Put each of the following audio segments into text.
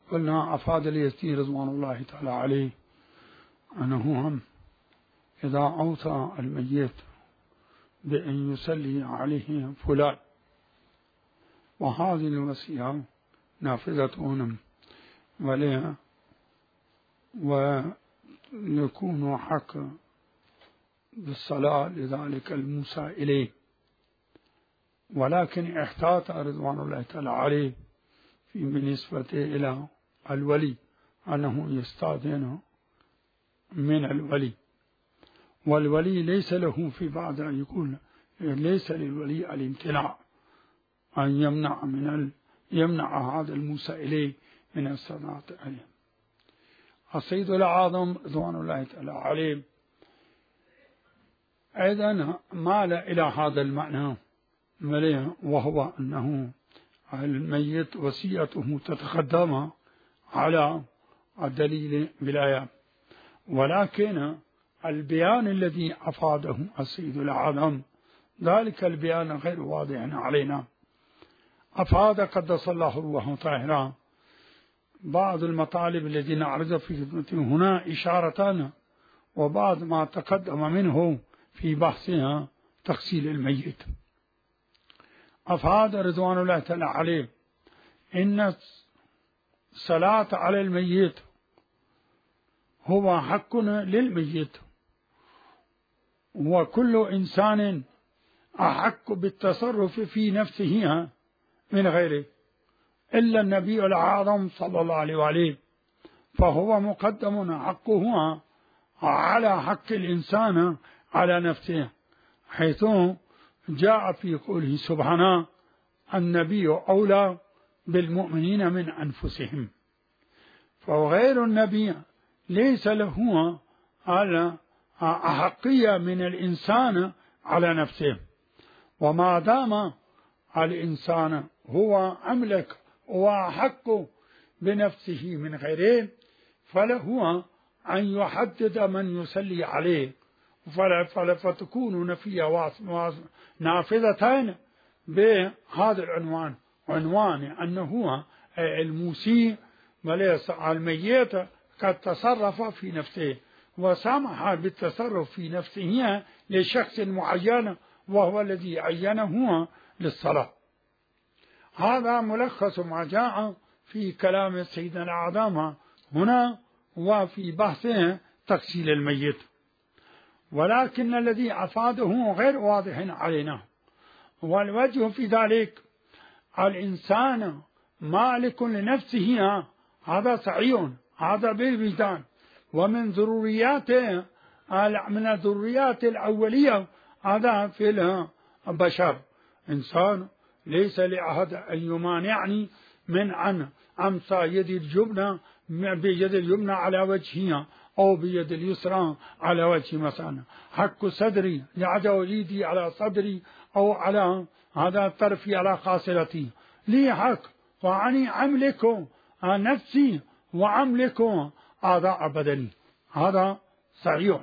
قلنا أفاد اليزدي رضوان الله تعالى عليه أنه هم إذا أوصى الميت بأن يصلي عليه فلان وهذه الوصية نافذة ولها ويكون حق بالصلاة لذلك الموسى إليه، ولكن احتاط رضوان الله تعالى عليه في بالنسبة إلى الولي أنه يستأذن من الولي، والولي ليس له في بعض أن يقول ليس للولي الامتناع أن يمنع هذا الموسى إليه من الصلاة عليه. السيد الأعظم رضوان الله تعالى عليه أيضا مال إلى هذا المعنى، وهو أنه الميت وصيته تتقدم على الدليل بالآيات، ولكن البيان الذي أفاده السيد الأعظم ذلك البيان غير واضح علينا. أفاد قدس الله روحه طاهرا بعض المطالب التي نعرض في خدمته هنا إشارة، وبعض ما تقدم منه في بحثها تغسيل الميت. أفاد رضوان الله تعالى عليه إن الصلاة على الميت هو حق للميت، وكل إنسان أحق بالتصرف في نفسه من غيره إلا النبي الأعظم صلى الله عليه وآله، فهو مقدم حقه على حق الإنسان على نفسه، حيث جاء في قوله سبحانه النبي أولى بالمؤمنين من أنفسهم، فغير النبي ليس له أحقية من الإنسان على نفسه، وما دام الإنسان هو أملك وأحق بنفسه من غيره فله أن يحدد من يصلي عليه، فتكون نفية نافذتان بهذا العنوان، عنوان أنه المسيء وليس الميت قد تصرف في نفسه وسمح بالتصرف في نفسه لشخص معين وهو الذي عينه للصلاة. هذا ملخص ما جاء في كلام سيدنا الأعظم هنا وفي بحثه تغسيل الميت، ولكن الذي أفاده غير واضح علينا، والوجه في ذلك الإنسان مالك لنفسه، هذا صحيح، هذا بالوجدان، ومن ضرورياته من الضروريات الأولية هذا في البشر. إنسان ليس لأحد أن يمانعني من أن أمسى يدي الجبنة بيد اليمنى على وجهها أو بيد اليسرى على وجه مثلا، حق صدري يعجو يدي على صدري أو على هذا طرفي على خاصرتي، لي حق وعني أملك نفسي وأملك أعضاء بدني، هذا صحيح.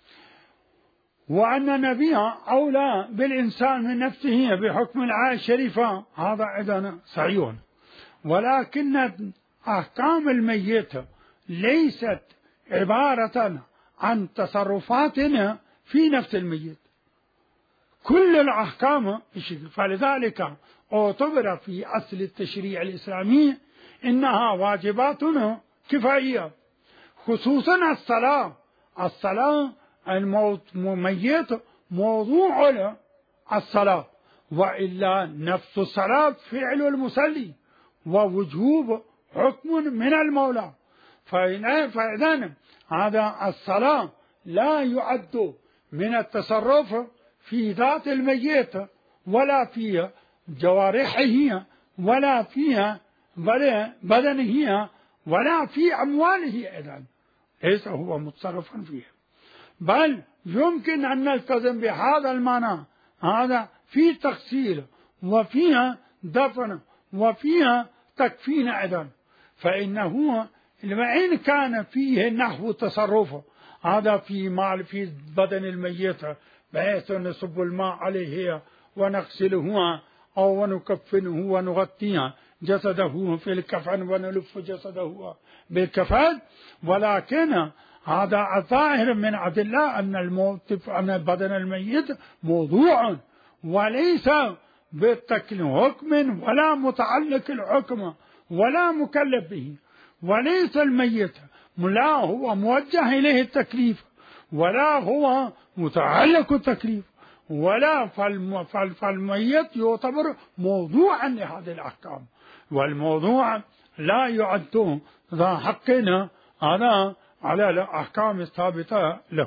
وأن النبي أولى بالإنسان من نفسه بحكم الآية الشريفة، هذا أيضا صحيح، ولكن أحكام الميت ليست عبارة عن تصرفاتنا في نفس الميت، كل الأحكام، فلذلك اعتبر في أصل التشريع الإسلامي إنها واجبات كفائية، خصوصا الصلاة الميت موضوع الصلاة، وإلا نفس الصلاة فعل المصلي ووجوب حكم من المولى، فإذن هذا الصلاة لا يعد من التصرف في ذات الميت ولا في جوارحه ولا في بدنه ولا في أمواله، أيضا ليس هو متصرفا فيه، بل يمكن أن نلتزم بهذا المعنى، هذا في تغسيل وفيها دفن وفيها تكفين أيضا، فإنه وإن كان فيه نحو تصرف هذا في بدن الميت بحيث نصب الماء عليه ونغسله أو نكفنه ونغطيه جسده في الكفن ونلف جسده بالكفن، ولكن هذا ظاهر من أدلة أن الموت أن بدن الميت موضوع وليس حكم ولا متعلق الحكم ولا مكلف به، وليس الميت لا هو موجه إليه التكليف ولا هو متعلق التكليف ولا فالميت يعتبر موضوعا لهذه الأحكام، والموضوع لا يعد ذا حقنا على الأحكام الثابتة له.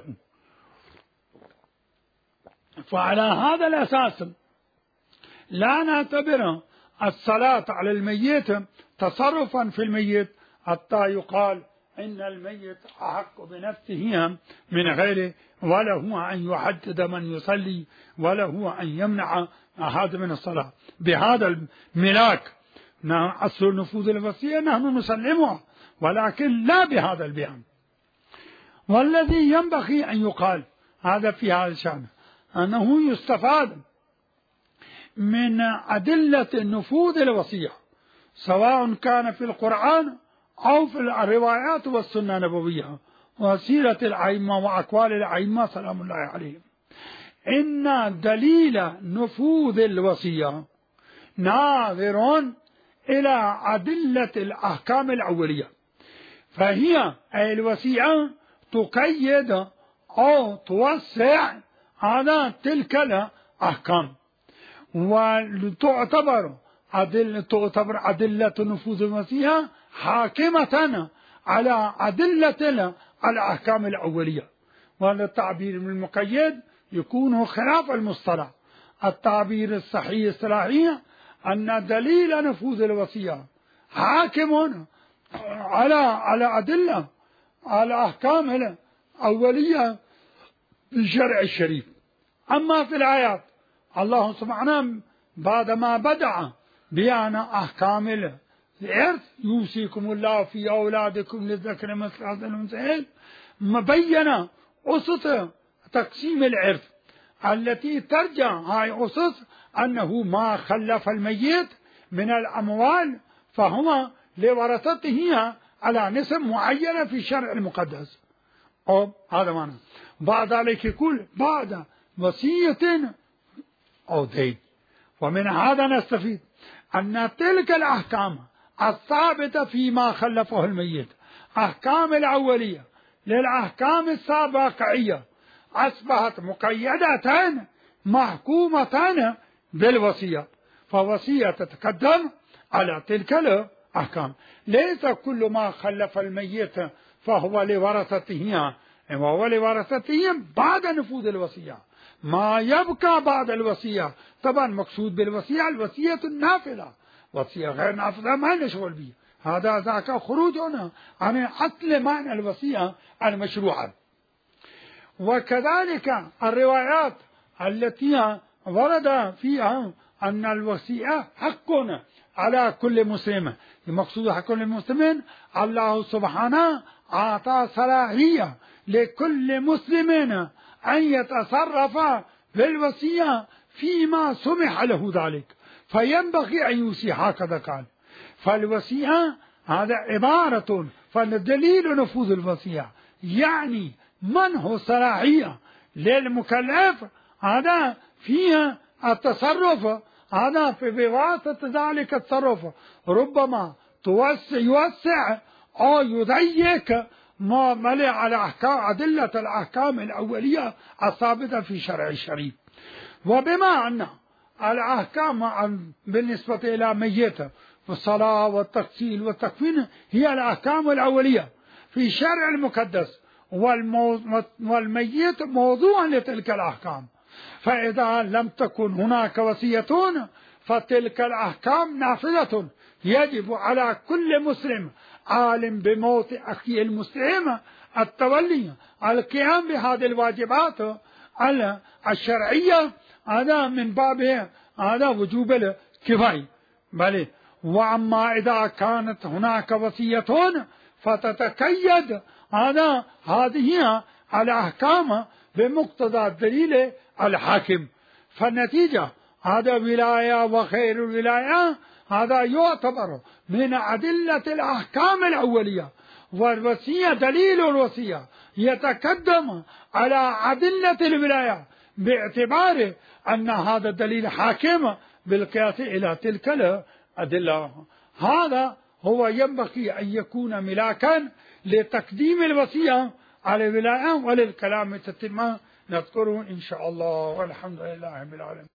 فعلى هذا الأساس لا نعتبر الصلاة على الميت تصرفا في الميت حتى يقال إن الميت أحق بنفسه من غيره، وله أن يحدد من يصلي، وله أن يمنع أحد من الصلاة. بهذا الملاك أصل نفوذ الوصية نحن نسلمها، ولكن لا بهذا البيان. والذي ينبغي أن يقال هذا في هذا الشأن أنه يستفاد من أدلة نفوذ الوصية سواء كان في القرآن أو في الروايات والسنة النبوية وسيرة الأئمة وأقوال الأئمة سلام الله عليهم، إن دليل نفوذ الوصية ناظر إلى أدلة الأحكام الأولية، فهي الوصية تقيد أو توسع على تلك الأحكام، وتعتبر أدلة نفوذ الوصية حاكمة على أدلة الأحكام الأولية. والتعبير من المقيد يكون خلاف المصطلح. التعبير الصحيح الصلاحي أن دليل نفوذ الوصية حاكم على أدلة الأحكام الأولية في الشرع الشريف. أما في الآيات الله سبحانه بعدما بدأ بيان أحكام الإرث يوصيكم الله في أولادكم للذكر مثل حظ الأنثيين، مبين أسس تقسيم الإرث التي ترجع هاي أسس أنه ما خلف الميت من الأموال فهو لورثته على نسب معينة في الشرع المقدس. هذا معنى. بعد ذلك يقول بعد وصية أو دين. ومن هذا نستفيد أن تلك الأحكام الثابتة فيما خلفه الميت أحكام الأولية للأحكام السابقية أصبحت مقيدة محكومة بالوصية، فوصية تتقدم على تلك الأحكام. ليس كل ما خلف الميت فهو لورثته، وهو لورثته بعد نفوذ الوصية. ما يبقى بعد الوصية طبعا مقصود بالوصية الوصية النافلة، وصية غير نافلة ما نشغل به، هذا ذاك خروجنا عن أصل معنى الوصية المشروعة. وكذلك الروايات التي ورد فيها أن الوصية حق على كل مسلم، المقصود حق للمسلمين الله سبحانه أعطى صلاحية لكل مسلم أن يتصرف بالوصية فيما سمح له ذلك، فينبغي أن يوصي هكذا قال. فالوصية هذا عبارة فالدليل نفوذ الوصية يعني منه صلاحية للمكلف هذا فيها التصرف هذا في بواسطة ذلك التصرف ربما يوسع أو يضيق ما ملئ على أحكام أدلة الأحكام الأولية الثابتة في شرع الشريف. وبما أن الأحكام بالنسبة إلى ميت والصلاة والتغسيل والتكفين هي الأحكام الأولية في الشرع المقدس، والميت موضوع لتلك الأحكام، فإذا لم تكن هناك وصية فتلك الأحكام نافذة. يجب على كل مسلم عالم بموت أخيه المسلم التولي القيام بهذه الواجبات الشرعية، هذا من باب هذا وجوب الكفاية. بل وأما إذا كانت هناك وصية فتتقيد هذه الأحكام بمقتضى الدليل الحاكم، فالنتيجة هذا ولاية وخير الولاية هذا يعتبر من أدلة الأحكام الأولية، والوصية دليل الوصية يتقدم على أدلة الولاية باعتبار أن هذا الدليل حاكم بالقياس إلى تلك الأدلة. هذا هو ينبغي أن يكون ملاكا لتقديم الوصية على الولاية، وللكلام تتم نذكره إن شاء الله، والحمد لله رب العالمين.